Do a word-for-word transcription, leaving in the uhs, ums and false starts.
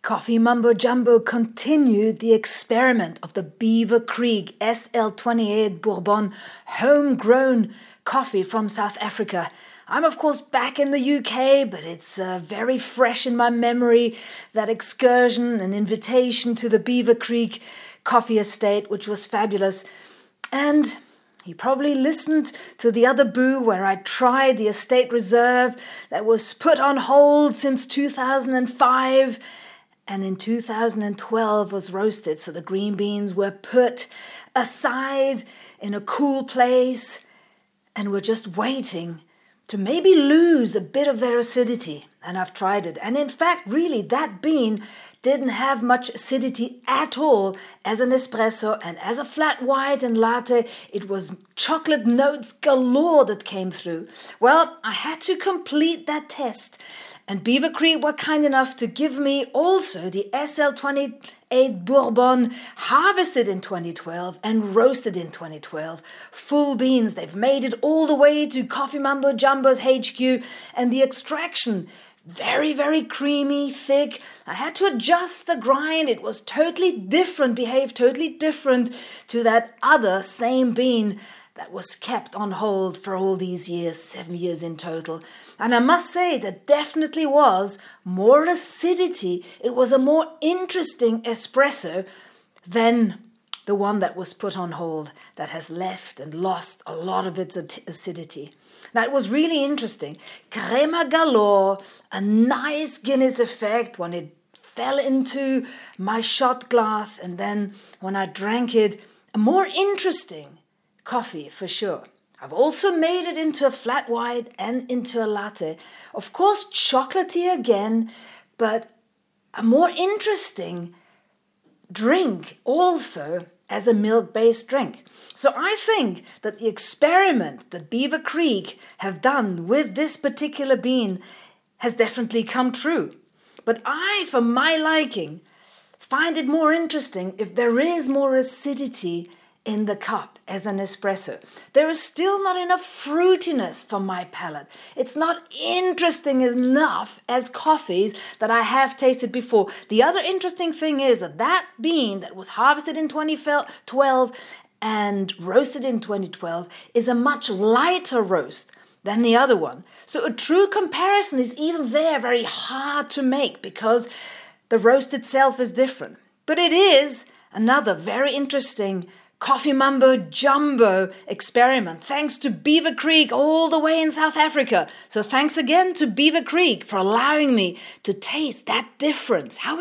Coffee Mumbo Jumbo continued the experiment of the Beaver Creek S L twenty-eight Bourbon homegrown coffee from South Africa. I'm of course back in the U K, but it's uh, very fresh in my memory, that excursion and invitation to the Beaver Creek coffee estate, which was fabulous. And you probably listened to the other boo where I tried the estate reserve that was put on hold since two thousand five and in two thousand twelve was roasted. So the green beans were put aside in a cool place and were just waiting to maybe lose a bit of their acidity. And I've tried it. And in fact, really, that bean didn't have much acidity at all as an espresso, and as a flat white and latte, it was chocolate notes galore that came through. Well, I had to complete that test, and Beaver Creek were kind enough to give me also the S L twenty-eight Bourbon, harvested in twenty twelve and roasted in twenty twelve. Full beans, they've made it all the way to Coffee Mumbo Jumbo's H Q, and the extraction, very, very creamy, thick. I had to adjust the grind. It was totally different, behaved totally different to that other same bean that was kept on hold for all these years, seven years in total. And I must say that definitely was more acidity. It was a more interesting espresso than the one that was put on hold, that has left and lost a lot of its acidity. Now, it was really interesting. Crema galore, a nice Guinness effect when it fell into my shot glass, and then when I drank it, a more interesting coffee for sure. I've also made it into a flat white and into a latte. Of course, chocolatey again, but a more interesting drink also as a milk-based drink. So I think that the experiment that Beaver Creek have done with this particular bean has definitely come true. But I, for my liking, find it more interesting if there is more acidity in the cup as an espresso. There is still not enough fruitiness for my palate. It's not interesting enough as coffees that I have tasted before. The other interesting thing is that that bean that was harvested in twenty twelve and roasted in twenty twelve is a much lighter roast than the other one. So a true comparison is even there very hard to make because the roast itself is different. But it is another very interesting Coffee Mumbo Jumbo experiment, thanks to Beaver Creek all the way in South Africa. So thanks again to Beaver Creek for allowing me to taste that difference. How